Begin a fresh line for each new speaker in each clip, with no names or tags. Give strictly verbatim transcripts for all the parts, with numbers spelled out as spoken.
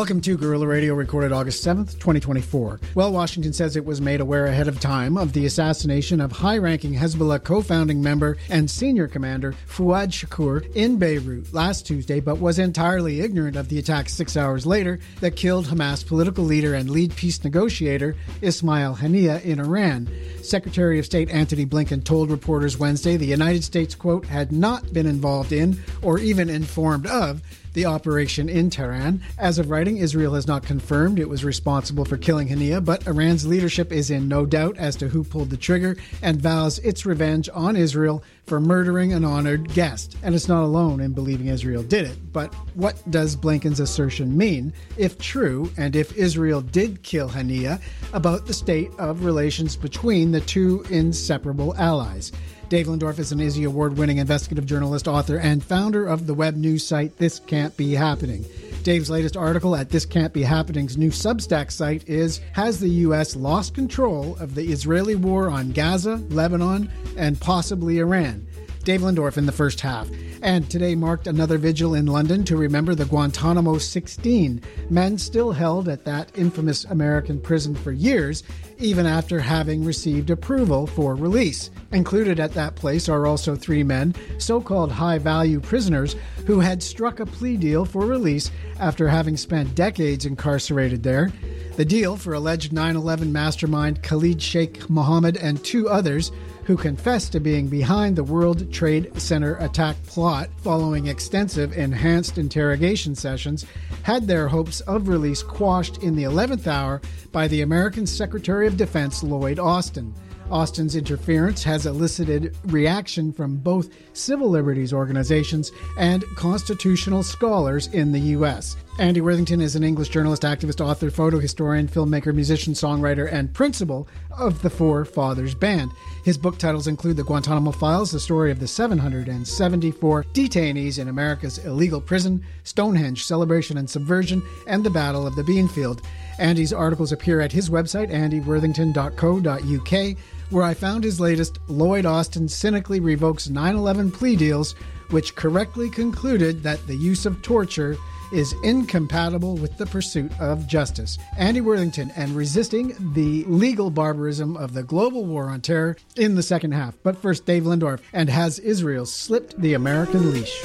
Welcome to Guerrilla Radio, recorded August seventh, twenty twenty-four. Well, Washington says it was made aware ahead of time of the assassination of high-ranking Hezbollah co-founding member and senior commander Fuad Shakur in Beirut last Tuesday, but was entirely ignorant of the attack six hours later that killed Hamas political leader and lead peace negotiator Ismail Haniyeh in Iran. Secretary of State Antony Blinken told reporters Wednesday the United States, quote, had not been involved in or even informed of the operation in Tehran. As of writing, Israel has not confirmed it was responsible for killing Haniyeh, but Iran's leadership is in no doubt as to who pulled the trigger and vows its revenge on Israel for murdering an honored guest. And it's not alone in believing Israel did it. But what does Blinken's assertion mean, if true, and if Israel did kill Haniyeh, about the state of relations between the two inseparable allies? Dave Lindorf is an Izzy Award-winning investigative journalist, author, and founder of the web news site This Can't Be Happening. Dave's latest article at This Can't Be Happening's new Substack site is, Has the U S Lost Control of the Israeli War on Gaza, Lebanon, and possibly Iran? Dave Lindorf in the first half. And today marked another vigil in London to remember the Guantanamo sixteen, men still held at that infamous American prison for years, even after having received approval for release. Included at that place are also three men, so-called high-value prisoners, who had struck a plea deal for release after having spent decades incarcerated there. The deal for alleged nine eleven mastermind Khalid Sheikh Mohammed and two others who confessed to being behind the World Trade Center attack plot following extensive enhanced interrogation sessions, had their hopes of release quashed in the eleventh hour by the American Secretary of Defense Lloyd Austin. Austin's interference has elicited reaction from both civil liberties organizations and constitutional scholars in the U S. Andy Worthington is an English journalist, activist, author, photo historian, filmmaker, musician, songwriter, and principal of the Four Fathers Band. His book titles include The Guantanamo Files, the story of the seven hundred seventy-four detainees in America's illegal prison, Stonehenge, Celebration and Subversion, and the Battle of the Beanfield. Andy's articles appear at his website, andy worthington dot co dot u k, where I found his latest, Lloyd Austin Cynically Revokes nine eleven Plea Deals, which correctly concluded that the use of torture is incompatible with the pursuit of justice. Andy Worthington and Resisting the Legal Barbarism of the Global War on Terror in the second half. But first, Dave Lindorf, and Has Israel Slipped the American Leash?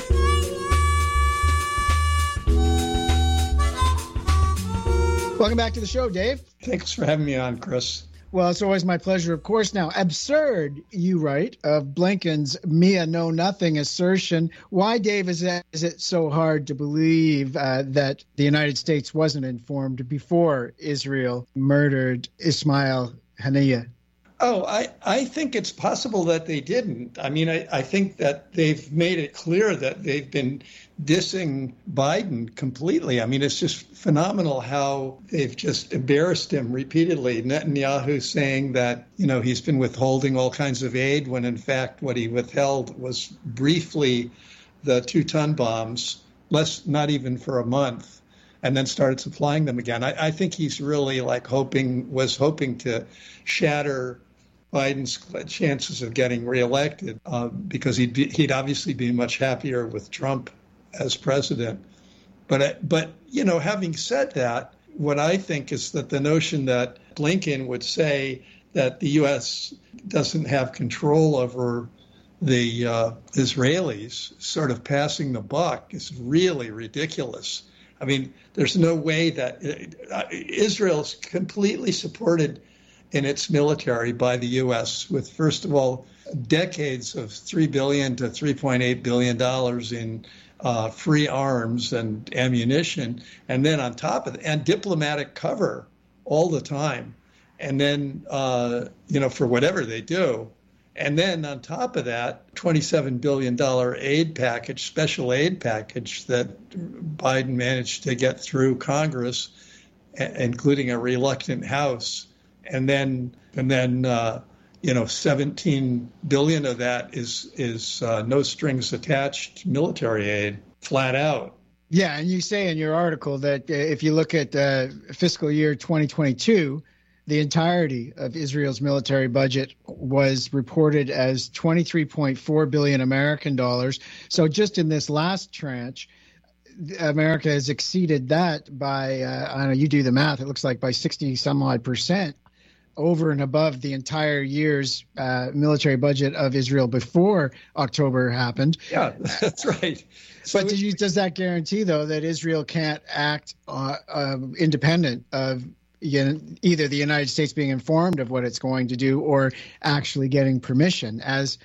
Welcome back to the show, Dave.
Thanks for having me on, Chris.
Well, it's always my pleasure, of course. Now, absurd, you write, of Blinken's Mia Know Nothing assertion. Why, Dave, is, that, is it so hard to believe uh, that the United States wasn't informed before Israel murdered Ismail Haniyeh?
Oh, I, I think it's possible that they didn't. I mean, I, I think that they've made it clear that they've been dissing Biden completely. I mean, it's just phenomenal how they've just embarrassed him repeatedly. Netanyahu saying that, you know, he's been withholding all kinds of aid when, in fact, what he withheld was briefly the two-ton bombs, less, not even for a month, and then started supplying them again. I, I think he's really like hoping, was hoping to shatter Biden's chances of getting reelected uh, because he'd be, he'd obviously be much happier with Trump as president. But, but you know, having said that, what I think is that the notion that Blinken would say that the U S doesn't have control over the uh, Israelis sort of passing the buck is really ridiculous. I mean, there's no way that uh, Israel's completely supported in its military by the U S with, first of all, decades of three billion dollars to three point eight billion dollars in uh, free arms and ammunition, and then on top of it, and diplomatic cover all the time, and then, uh, you know, for whatever they do. And then on top of that, twenty-seven billion dollars aid package, special aid package that Biden managed to get through Congress, including a reluctant House. And then, and then, uh, you know, seventeen billion dollars of that is is uh, no strings attached military aid, flat out.
Yeah, and you say in your article that uh, if you look at uh, fiscal year twenty twenty-two, the entirety of Israel's military budget was reported as twenty-three point four billion American dollars. So just in this last tranche, America has exceeded that by, uh, I don't know, you do the math, it looks like by sixty some odd percent over and above the entire year's uh, military budget of Israel before October happened.
Yeah, that's right. So
but did you, does that guarantee, though, that Israel can't act uh, uh, independent of you know, either the United States being informed of what it's going to do or actually getting permission, as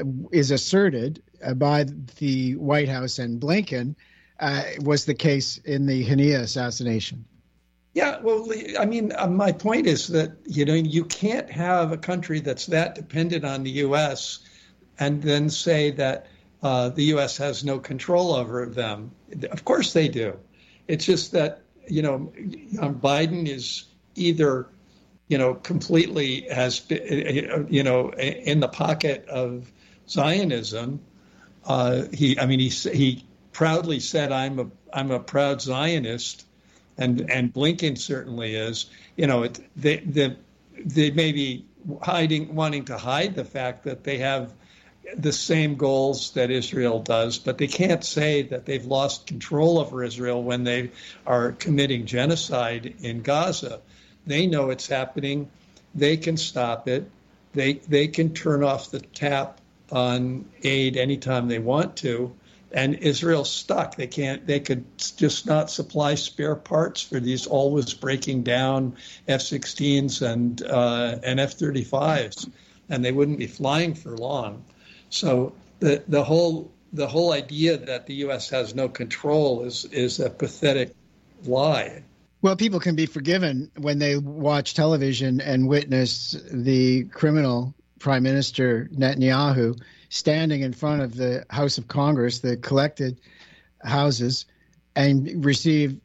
is asserted uh, by the White House and Blinken, uh, was the case in the Haniyeh assassination?
Yeah, well, I mean, uh, my point is that, you know, you can't have a country that's that dependent on the U S and then say that uh, the U S has no control over them. Of course they do. It's just that, you know, Biden is either, you know, completely has, you know, in the pocket of Zionism. Uh, he, I mean, he he proudly said, "I'm a I'm a proud Zionist." And and Blinken certainly is. You know, it, they they they may be hiding, wanting to hide the fact that they have the same goals that Israel does, but they can't say that they've lost control over Israel when they are committing genocide in Gaza. They know it's happening. They can stop it. They they can turn off the tap on aid anytime they want to. And Israel's stuck. They can't. They could just not supply spare parts for these always breaking down F sixteens and uh, and F thirty-fives, and they wouldn't be flying for long. So the the whole the whole idea that the U S has no control is is a pathetic lie.
Well, people can be forgiven when they watch television and witness the criminal Prime Minister Netanyahu standing in front of the House of Congress, the collected houses, and receive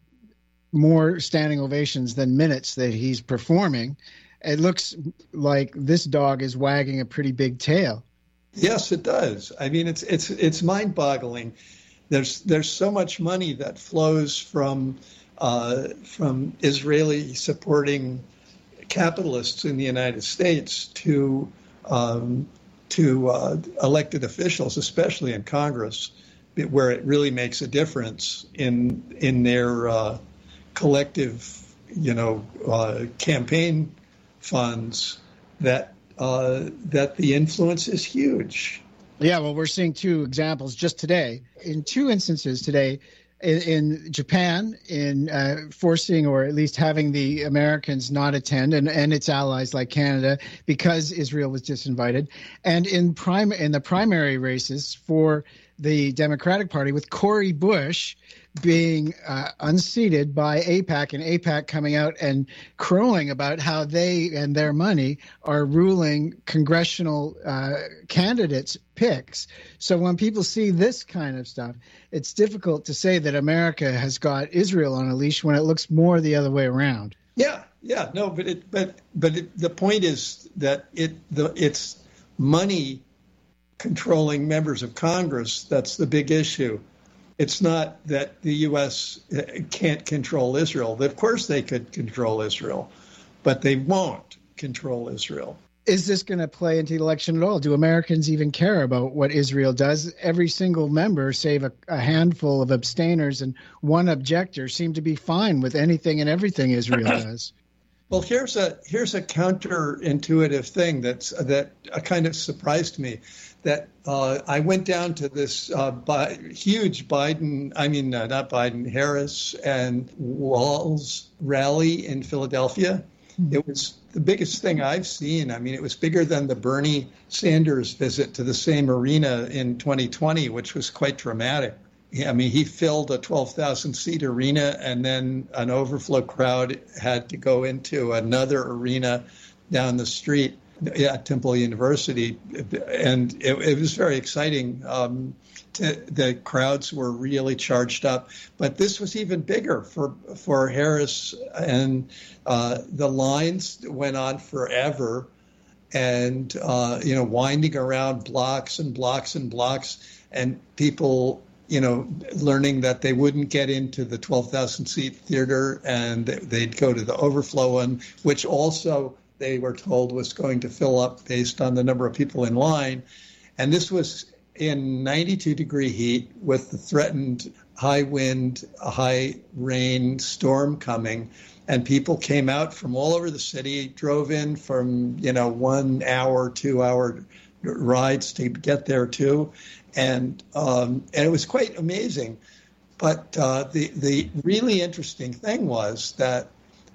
more standing ovations than minutes that he's performing. It looks like this dog is wagging a pretty big tail.
Yes, it does. I mean, it's it's it's mind-boggling. There's there's so much money that flows from uh, from Israeli supporting capitalists in the United States to um, to uh, elected officials, especially in Congress, where it really makes a difference in in their uh, collective, you know, uh, campaign funds. That uh, that the influence is huge.
Yeah, well, we're seeing two examples just today. In two instances today, in, in Japan, in uh, forcing or at least having the Americans not attend, and, and its allies like Canada, because Israel was disinvited, and in prime in the primary races for the Democratic Party, with Cori Bush being uh, unseated by AIPAC, and AIPAC coming out and crowing about how they and their money are ruling congressional uh, candidates' picks. So when people see this kind of stuff, it's difficult to say that America has got Israel on a leash when it looks more the other way around.
Yeah, yeah, no, but it, but but it, the point is that it the it's money controlling members of Congress that's the big issue. It's not that the U S can't control Israel. Of course they could control Israel, but they won't control Israel.
Is this going to play into the election at all? Do Americans even care about what Israel does? Every single member, save a, a handful of abstainers and one objector, seem to be fine with anything and everything Israel does.
Well, here's a here's a counterintuitive thing that's that uh, kind of surprised me. That uh, I went down to this uh, bi- huge Biden, I mean, uh, not Biden, Harris and Walz rally in Philadelphia. Mm-hmm. It was the biggest thing I've seen. I mean, it was bigger than the Bernie Sanders visit to the same arena in twenty twenty, which was quite dramatic. I mean, he filled a twelve thousand seat arena, and then an overflow crowd had to go into another arena down the street at Temple University. And it, it was very exciting. Um, to, the crowds were really charged up. But this was even bigger for, for Harris, and uh, the lines went on forever. And, uh, you know, winding around blocks and blocks and blocks, and people, you know, learning that they wouldn't get into the twelve thousand seat theater, and they'd go to the overflow one, which also they were told was going to fill up based on the number of people in line. And this was in ninety-two degree heat with the threatened high wind, high rain storm coming. And people came out from all over the city, drove in from, you know, one hour, two hour rides to get there too. And um, and it was quite amazing. But uh, the, the really interesting thing was that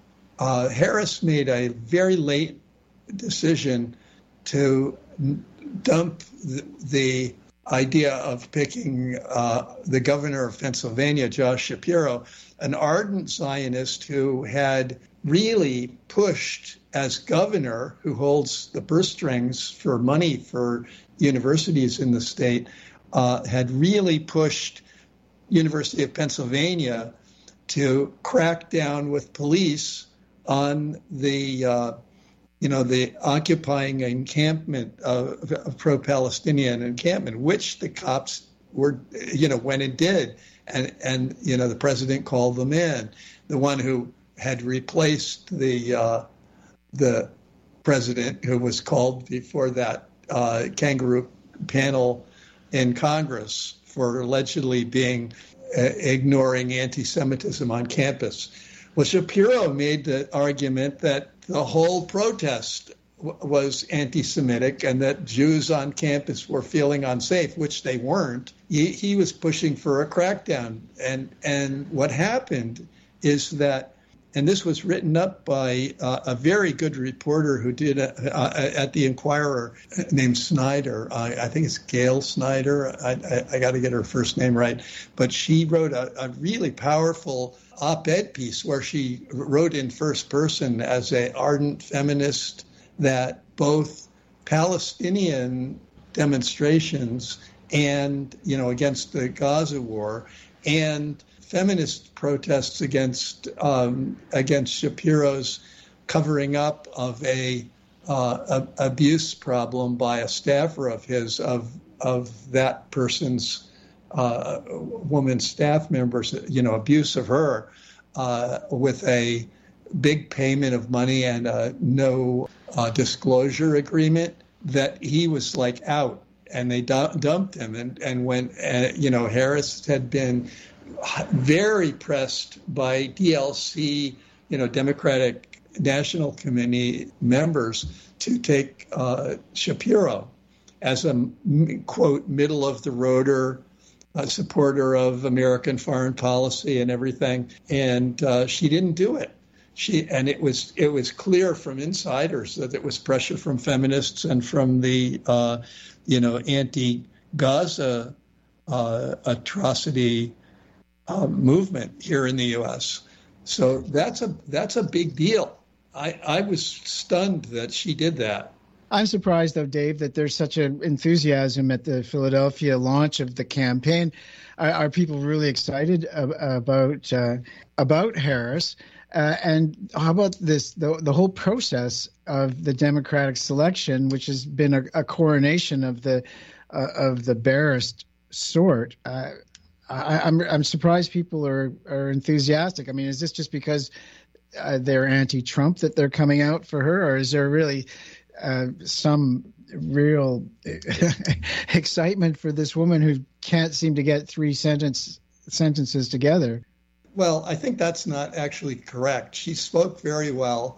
uh, Harris made a very late decision to dump the, the idea of picking uh, the governor of Pennsylvania, Josh Shapiro, an ardent Zionist who had really pushed as governor, who holds the purse strings for money for universities in the state, uh, had really pushed University of Pennsylvania to crack down with police on the, uh, you know, the occupying encampment of, of pro-Palestinian encampment, which the cops were, you know, went and did. And, and, you know, the president called them in. The one who had replaced the uh, the president who was called before that uh, kangaroo panel in Congress for allegedly being uh, ignoring anti-Semitism on campus. Well, Shapiro made the argument that the whole protest w- was anti-Semitic and that Jews on campus were feeling unsafe, which they weren't. He, he was pushing for a crackdown. And, and what happened is that, and this was written up by uh, a very good reporter who did a, uh, at the Inquirer named Snyder. I, I think it's Gail Snyder. I, I, I got to get her first name right. But she wrote a, a really powerful op-ed piece where she wrote in first person as an ardent feminist that both Palestinian demonstrations and, you know, against the Gaza war and feminist protests against um, against Shapiro's covering up of a, uh, a abuse problem by a staffer of his of of that person's uh, woman staff members, you know, abuse of her uh, with a big payment of money and a no uh, disclosure agreement, that he was like out and they du- dumped him. And and when uh, you know, Harris had been very pressed by D L C, you know, Democratic National Committee members to take uh, Shapiro as a, quote, middle of the roader uh, supporter of American foreign policy and everything. And uh, she didn't do it. She and it was it was clear from insiders that it was pressure from feminists and from the, uh, you know, anti-Gaza uh, atrocity Uh, movement here in the U S. So that's a that's a big deal. I, I was stunned that she did that.
I'm surprised, though, Dave, that there's such an enthusiasm at the Philadelphia launch of the campaign. Are, are people really excited ab- about uh, about Harris? Uh, and how about this, the, the whole process of the Democratic selection, which has been a, a coronation of the uh, of the barest sort? Uh, I, I'm I'm surprised people are, are enthusiastic. I mean, is this just because uh, they're anti-Trump that they're coming out for her, or is there really uh, some real excitement for this woman who can't seem to get three sentence sentences together?
Well, I think that's not actually correct. She spoke very well.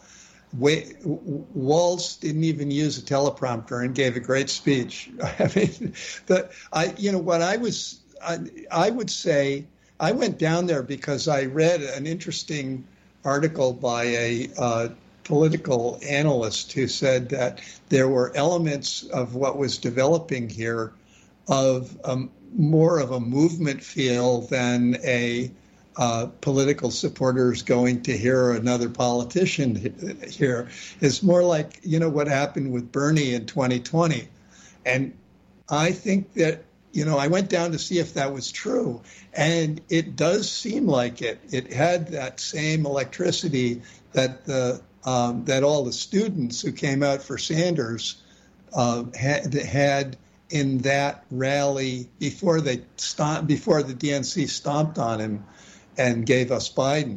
Walz didn't even use a teleprompter and gave a great speech. I mean, the, I you know what I was. I, I would say I went down there because I read an interesting article by a uh, political analyst who said that there were elements of what was developing here of um, more of a movement feel than a uh, political supporters going to hear another politician here. It's more like, you know, what happened with Bernie in twenty twenty. And I think that, you know, I went down to see if that was true, and it does seem like it. It had that same electricity that the um, that all the students who came out for Sanders uh, had had in that rally before they stomp, before the D N C stomped on him and gave us Biden.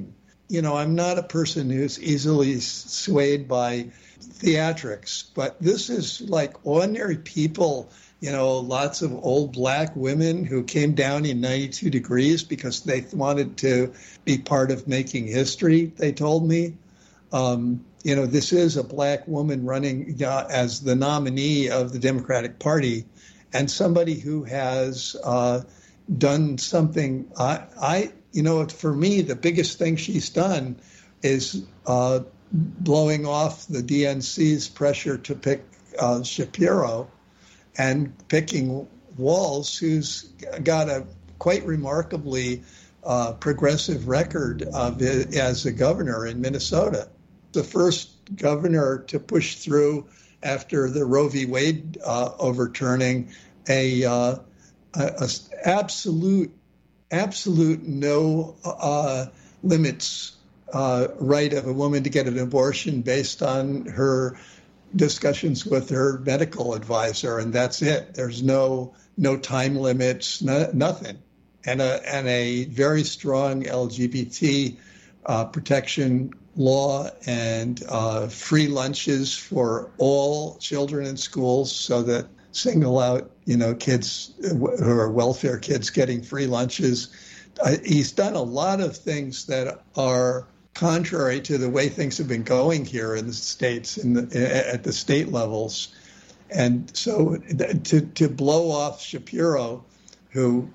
you know, I'm not a person who's easily swayed by theatrics, but this is like ordinary people, you know, lots of old black women who came down in ninety-two degrees because they wanted to be part of making history, they told me. Um, you know, this is a black woman running uh, as the nominee of the Democratic Party, and somebody who has uh, done something. I, I, you know, for me, the biggest thing she's done is uh, blowing off the D N C's pressure to pick uh, Shapiro and picking Walz, who's got a quite remarkably uh, progressive record of it as a governor in Minnesota. The first governor to push through after the Roe v. Wade uh, overturning a, uh, a, a absolute, absolute no uh, limits uh, right of a woman to get an abortion based on her discussions with her medical advisor, and that's it. There's no no time limits, no, nothing, and a and a very strong L G B T uh, protection law and uh, free lunches for all children in schools, so that single out, you know, kids who are welfare kids getting free lunches. Uh, he's done a lot of things that are contrary to the way things have been going here in the states, in the, at the state levels. And so to, to blow off Shapiro, who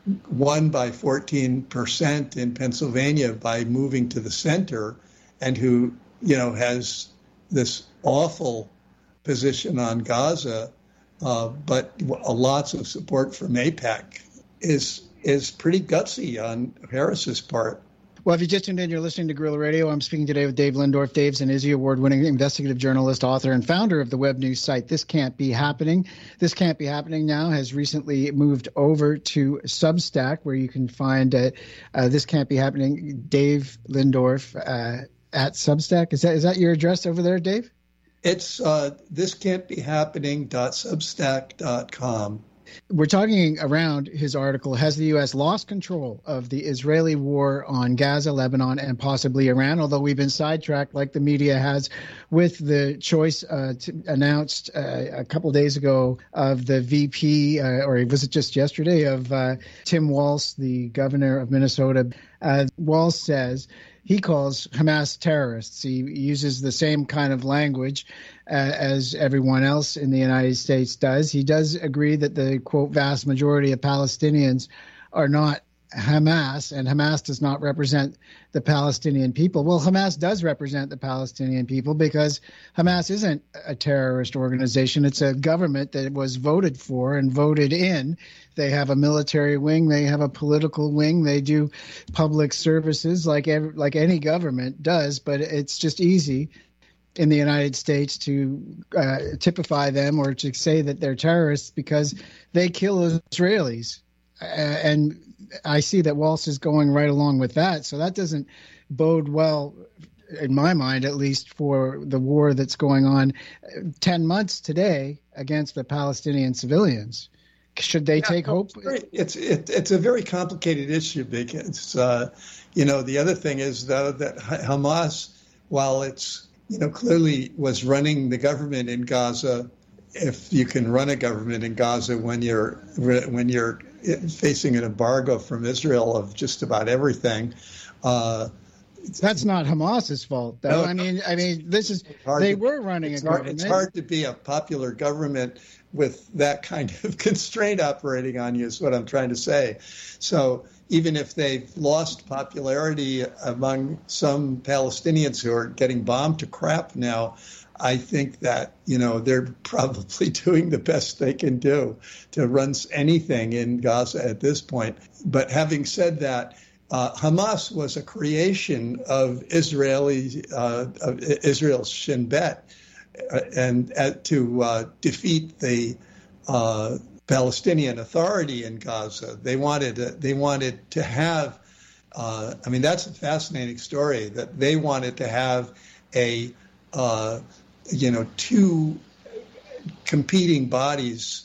won by fourteen percent in Pennsylvania by moving to the center, and who, you know, has this awful position on Gaza, uh, but lots of support from AIPAC, is is pretty gutsy on Harris's part.
Well, if you just tuned in, you're listening to Guerrilla Radio. I'm speaking today with Dave Lindorf. Dave's an Izzy Award-winning investigative journalist, author, and founder of the web news site This Can't Be Happening. This Can't Be Happening now has recently moved over to Substack, where you can find uh, uh, This Can't Be Happening, Dave Lindorf uh, at Substack. Is that is that your address over there, Dave?
It's uh, this can't be happening dot substack dot com.
We're talking around his article, Has the U S Lost Control of the Israeli War on Gaza, Lebanon, and possibly Iran? Although we've been sidetracked, like the media has, with the choice uh, to, announced uh, a couple days ago of the V P, uh, or was it just yesterday, of uh, Tim Walz, the governor of Minnesota. Uh, Walz says he calls Hamas terrorists. He uses the same kind of language uh, as everyone else in the United States does. He does agree that the, quote, vast majority of Palestinians are not Hamas, and Hamas does not represent the Palestinian people. Well, Hamas does represent the Palestinian people because Hamas isn't a terrorist organization. It's a government that was voted for and voted in. They have a military wing. They have a political wing. They do public services like every, like any government does, but it's just easy in the United States to uh, typify them or to say that they're terrorists because they kill Israelis. Uh, and I see that Walz is going right along with that. So that doesn't bode well, in my mind, at least, for the war that's going on ten months today against the Palestinian civilians. Should they yeah, take hope?
It's it, it's a very complicated issue because, uh, you know, the other thing is, though, that Hamas, while it's, you know, clearly was running the government in Gaza, if you can run a government in Gaza when you're when you're facing an embargo from Israel of just about everything. Uh,
That's not Hamas's fault, though. No, I mean, I mean, this is they
to,
were running a government.
Hard, it's hard to be a popular government with that kind of constraint operating on you, is what I'm trying to say. So even if they've lost popularity among some Palestinians who are getting bombed to crap now, I think that, you know, they're probably doing the best they can do to run anything in Gaza at this point. But having said that, uh, Hamas was a creation of Israeli, uh, of Israel's Shin Bet, uh, and uh, to uh, defeat the uh, Palestinian Authority in Gaza. They wanted uh, they wanted to have. Uh, I mean, that's a fascinating story. That they wanted to have a uh, you know, two competing bodies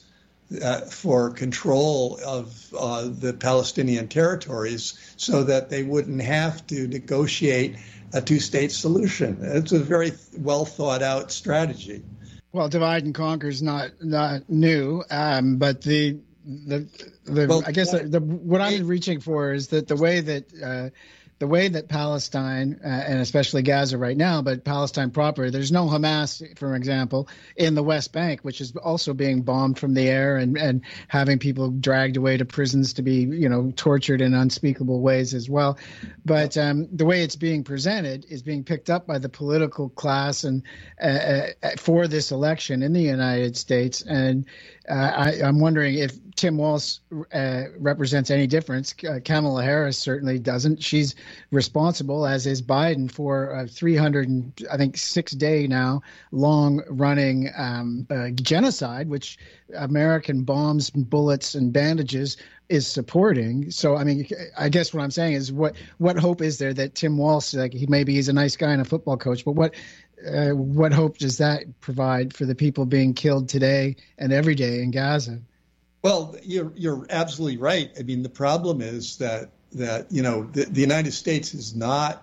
uh, for control of uh, the Palestinian territories so that they wouldn't have to negotiate a two-state solution. It's a very well thought out strategy.
Well, divide and conquer is not not new, um, but the the the well, I guess the, the, what I'm reaching for is that the way that uh, the way that Palestine uh, and especially Gaza right now, but Palestine proper, there's no Hamas, for example, in the West Bank, which is also being bombed from the air and, and having people dragged away to prisons to be, you know, tortured in unspeakable ways as well. But um, the way it's being presented is being picked up by the political class and uh, uh, for this election in the United States. And uh, I, I'm wondering if Tim Walz uh, represents any difference. Uh, Kamala Harris certainly doesn't. She's responsible, as is Biden, for a three hundred, I think, six day now long running um, uh, genocide, which American bombs, bullets, and bandages is supporting. So, I mean, I guess what I'm saying is, what what hope is there that Tim Walz, like, he maybe he's a nice guy and a football coach, but what uh, what hope does that provide for the people being killed today and every day in Gaza?
Well, you're you're absolutely right. I mean, the problem is that that you know the, the United States is not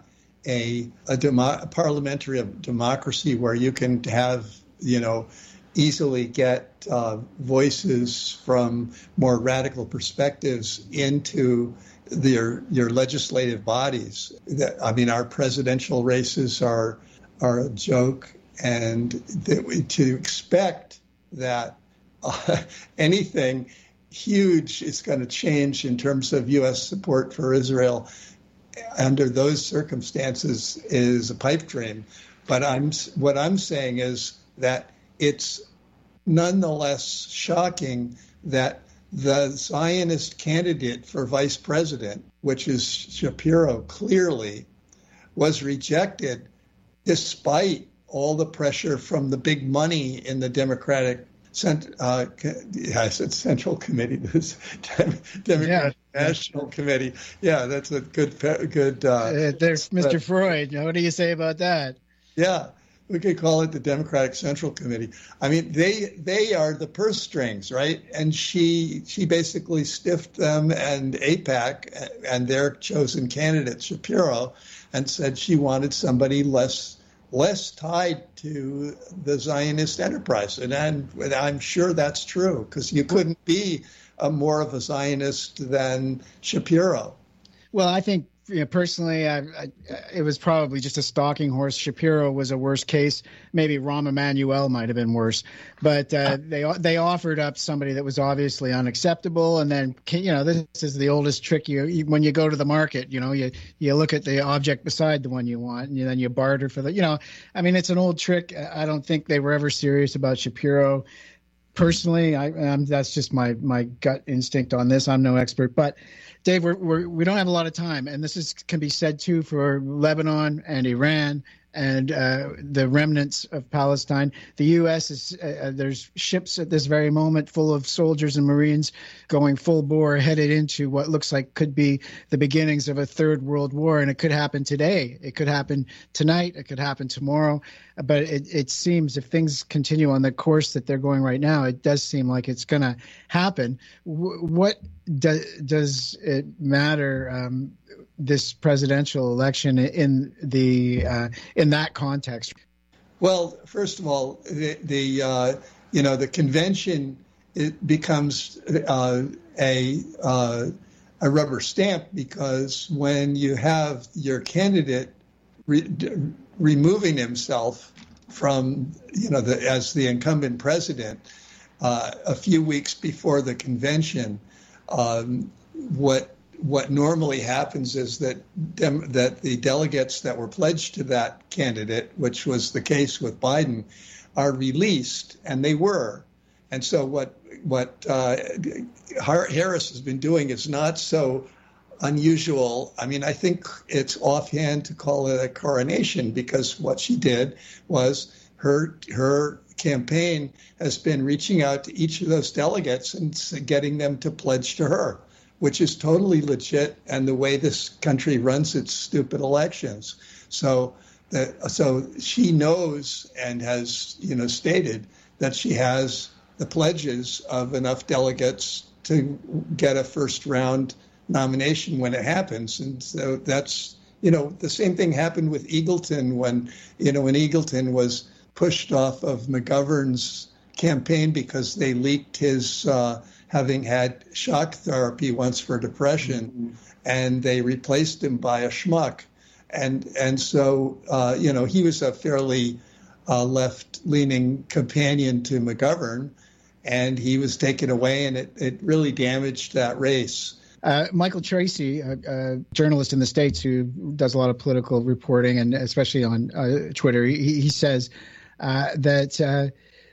a a, demo, a parliamentary democracy where you can have you know easily get uh, voices from more radical perspectives into their your legislative bodies. That, I mean, our presidential races are are a joke, and that we, to expect that uh, anything huge is going to change in terms of U S support for Israel under those circumstances is a pipe dream. But I'm what I'm saying is that it's nonetheless shocking that the Zionist candidate for vice president, which is Shapiro, clearly was rejected despite all the pressure from the big money in the Democratic Cent, uh, yeah, I said Central Committee, this Democratic yeah. National Committee. Yeah, that's a good, good. Uh,
uh, there's Mister Uh, Freud. What do you say about that?
Yeah, we could call it the Democratic Central Committee. I mean, they they are the purse strings, right? And she she basically stiffed them and AIPAC and their chosen candidate Shapiro, and said she wanted somebody less. less tied to the Zionist enterprise. And I'm, and I'm sure that's true, because you couldn't be a more of a Zionist than Shapiro.
Well, I think, you know, personally, I, I, it was probably just a stalking horse. Shapiro was a worse case. Maybe Rahm Emanuel might have been worse. But uh, they they offered up somebody that was obviously unacceptable. And then, you know, this is the oldest trick. You, you when you go to the market, you know, you, you look at the object beside the one you want, and then you barter for the, you know, I mean, it's an old trick. I don't think they were ever serious about Shapiro. Personally, I, um, that's just my, my gut instinct on this. I'm no expert. But Dave, we're, we're, we don't have a lot of time, and this is, can be said, too, for Lebanon and Iran and uh, the remnants of Palestine. The U S is uh, there's ships at this very moment full of soldiers and Marines going full bore, headed into what looks like could be the beginnings of a third world war, and it could happen today. It could happen tonight. It could happen tomorrow. But it, it seems if things continue on the course that they're going right now, it does seem like it's going to happen. W- what do, does it matter? Um, this presidential election in the uh, in that context?
Well, first of all, the, the uh, you know the convention, it becomes uh, a uh, a rubber stamp, because when you have your candidate re- d- removing himself from you know the, as the incumbent president uh, a few weeks before the convention, um, what What normally happens is that dem- that the delegates that were pledged to that candidate, which was the case with Biden, are released, and they were. And so what what uh, Harris has been doing is not so unusual. I mean, I think it's offhand to call it a coronation, because what she did was her her campaign has been reaching out to each of those delegates and getting them to pledge to her, which is totally legit, and the way this country runs its stupid elections. So, that, so she knows and has, you know, stated that she has the pledges of enough delegates to get a first round nomination when it happens. And so that's, you know, the same thing happened with Eagleton when, you know, when Eagleton was pushed off of McGovern's campaign because they leaked his uh, having had shock therapy once for depression, mm-hmm. and they replaced him by a schmuck. And and so, uh, you know, he was a fairly uh, left-leaning companion to McGovern, and he was taken away, and it, it really damaged that race.
Uh, Michael Tracey, a, a journalist in the States who does a lot of political reporting, and especially on uh, Twitter, he, he says uh, that uh,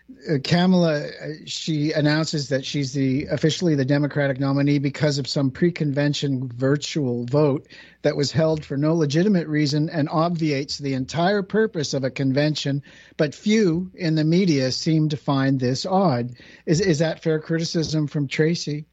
Kamala, she announces that she's the officially the Democratic nominee because of some pre-convention virtual vote that was held for no legitimate reason and obviates the entire purpose of a convention. But few in the media seem to find this odd. Is is that fair criticism from Tracey?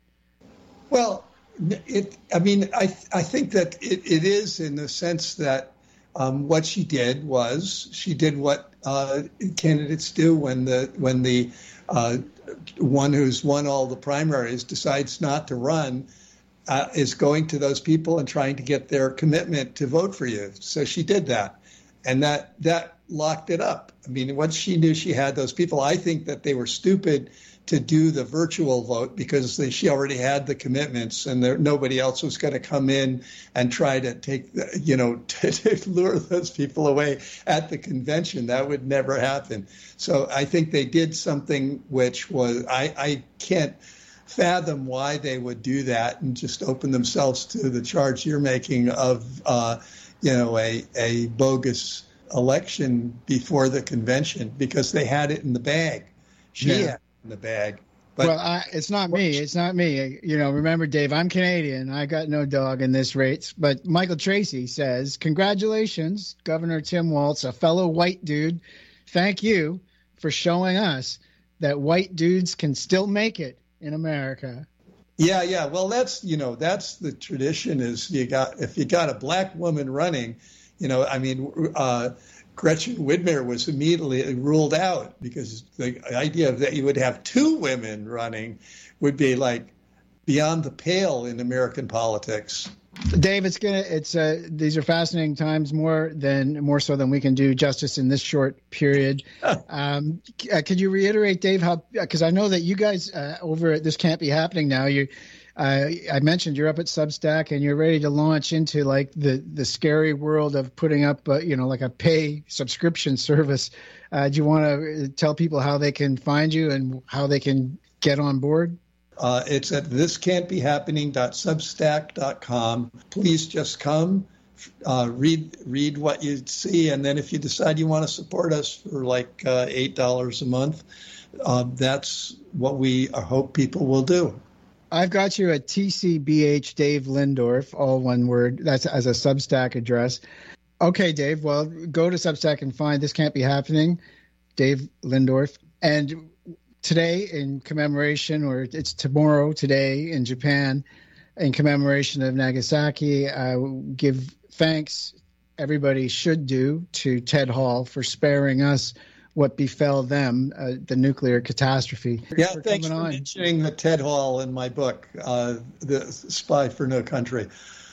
Well, it. I mean, I I think that it, it is in the sense that um, what she did was she did what Uh, candidates do when the when the uh, one who's won all the primaries decides not to run, uh, is going to those people and trying to get their commitment to vote for you. So she did that, and that that locked it up. I mean, once she knew she had those people, I think that they were stupid to do the virtual vote because they, she already had the commitments, and there, nobody else was going to come in and try to take, the, you know, to, to lure those people away at the convention. That would never happen. So I think they did something which was, I, I can't fathom why they would do that and just open themselves to the charge you're making of, uh, you know, a, a bogus election before the convention, because they had it in the bag. She
yeah.
had in the bag. But
well, I, it's not me. It's not me. You know, remember, Dave, I'm Canadian. I got no dog in this race. But Michael Tracey says, congratulations, Governor Tim Walz, a fellow white dude. Thank you for showing us that white dudes can still make it in America.
Yeah, yeah. Well, that's, you know, that's the tradition is you got, if you got a black woman running, you know, I mean, uh, Gretchen Whitmer was immediately ruled out because the idea that you would have two women running would be like beyond the pale in American politics.
Dave, it's gonna. It's uh, these are fascinating times, more than more so than we can do justice in this short period. um, uh, could you reiterate, Dave, how? Because I know that you guys uh, over at This Can't Be Happening now. You, uh, I mentioned you're up at Substack and you're ready to launch into like the the scary world of putting up, uh, you know, like a pay subscription service. Uh, do you want to tell people how they can find you and how they can get on board?
Uh, it's at this can't be happening dot substack dot com. Please just come, uh, read read what you see, and then if you decide you want to support us for like uh, eight dollars a month, uh, that's what we hope people will do.
I've got you at T C B H Dave Lindorf, all one word. That's as a Substack address. Okay, Dave. Well, go to Substack and find This Can't Be Happening, Dave Lindorf. And today, in commemoration, or it's tomorrow, today in Japan, in commemoration of Nagasaki, I give thanks, everybody should do, to Ted Hall for sparing us what befell them, uh, the nuclear catastrophe.
Yeah, for thanks for on. mentioning the Ted Hall in my book, uh, The Spy for No Country.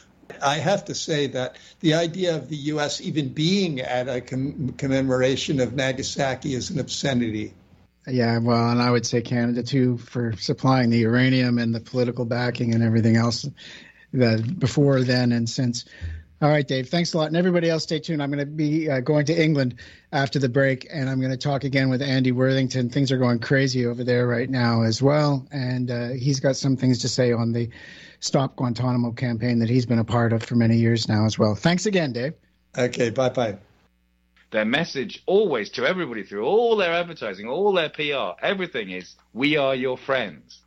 I have to say that the idea of the U S even being at a com- commemoration of Nagasaki is an obscenity.
Yeah, well, and I would say Canada, too, for supplying the uranium and the political backing and everything else that before then and since. All right, Dave, thanks a lot. And everybody else, stay tuned. I'm going to be uh, going to England after the break, and I'm going to talk again with Andy Worthington. Things are going crazy over there right now as well, and uh, he's got some things to say on the Stop Guantanamo campaign that he's been a part of for many years now as well. Thanks again, Dave.
Okay, bye-bye.
Their message always to everybody through all their advertising, all their P R, everything is, we are your friends.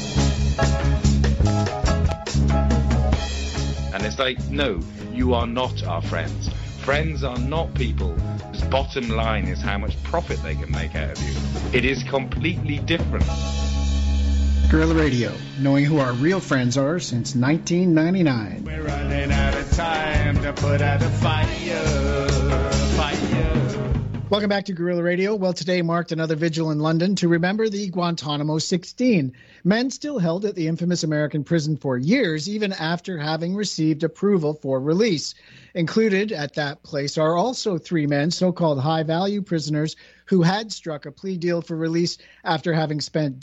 And it's like, no, you are not our friends. Friends are not people whose bottom line is how much profit they can make out of you. It is completely different.
Guerrilla Radio, knowing who our real friends are since nineteen ninety-nine.
We're running out of time to put out a fire, fire.
Welcome back to Guerrilla Radio. Well, today marked another vigil in London to remember the Guantanamo sixteen, men still held at the infamous American prison for years, even after having received approval for release. Included at that place are also three men, so-called high-value prisoners, who had struck a plea deal for release after having spent